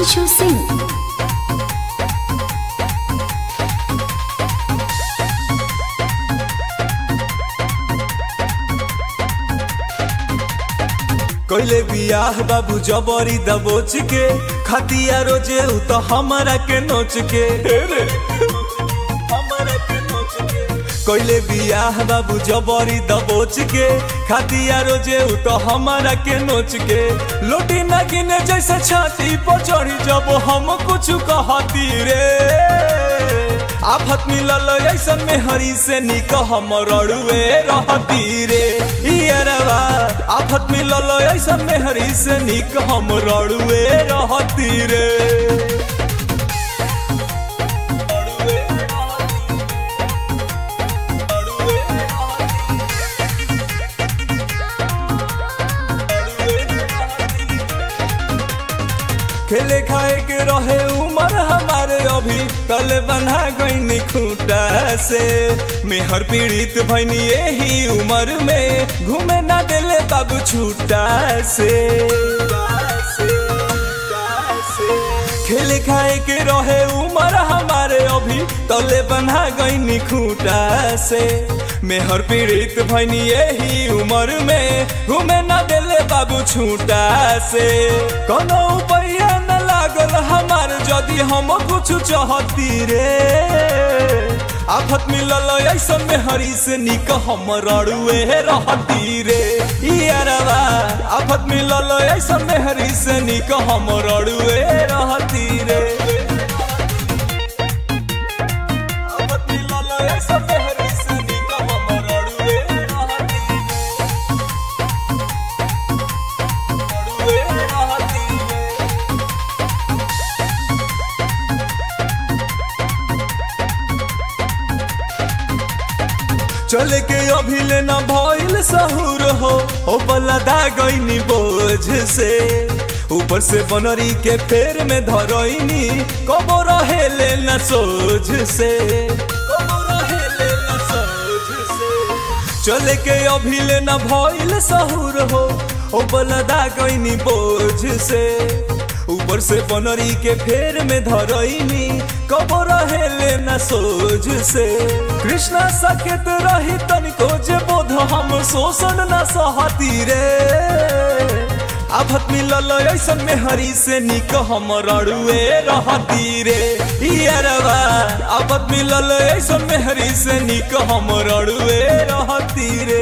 अंशु सिंह। कैले बियाह बाबू जबरी दबोच के खतिया रोजे उ तो हमारा के नोच के कैले बियाह बाबू जबरी दबोच के खतिया रोजे उ तो हमारा के नोच के लोटी न गिने जैसे छाती पर चढ़ी जब हम कुछ कहती रे आफत मिलल ऐसन में हरी से निक हम रड़ुए रहती रे इयरवा आफत मिलल ऐसन में हरी से निक हम रड़ुए रहती रे। खेले खाए के रहे उमर हमारे अभी तले बना गईनी खूंटा से मेहर पीड़ित भैनी यही उम्र में घूमे ना देले बाबू छूटा से खेले खाए के रहे उमर हमारे अभी तले बना गईनी खूंटा से मेहर पीड़ित भैनी यही उम्र में घूमे ना देले बाबू छूटा से कोनो उपाय न लागल हमार जदि हम कुछ चाहती रे आफत मिलल ऐसन में हरी से निक हम रड़ुए रहती रे इयरवा आफत मिलल ऐसन में हरी से निक हम रड़ुए रहती रे आफत मिलल ऐसन में हरी से निक हम रड़ुए रहती रे। चले के अभी लेना भइल सहूर हो ओ बलदा गईनी बोझ से ऊपर से बनरी के फेर में धरईनी कबो रहे लेना सोझ से चले के अभी लेना भइल सहूर हो ओ बलदा गईनी बोझ से ऊपर से बनरी के फेर में धरईनी कबो रहे लेना सोझ से कृष्णा सकेत रही तनिको जे बोध हम शोषण न सहती रे आफत मिलल ऐसन में हरी से निक हम रड़ुए रहती रे इयरवा आफत मिलल ऐसन में हरी से निक हम रड़ुए रहती रे।